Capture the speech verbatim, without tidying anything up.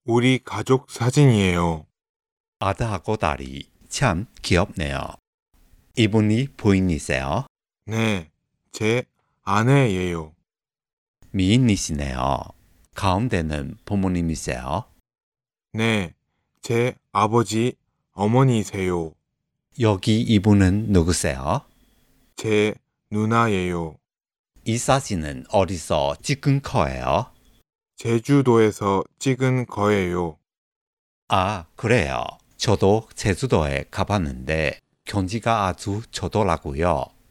우리 가족 사진이에요. 아들하고 딸이 참 귀엽네요. 이분이 부인이세요? 네, 제 아내예요. 미인이시네요. 가운데는 부모님이세요? 네, 제 아버지, 어머니세요. 여기 이분은 누구세요? 제 누나예요. 이 사진은 어디서 찍은 거예요? 제주도에서 찍은 거예요. 아, 그래요. 저도 제주도에 가봤는데 경치가 아주 좋더라고요.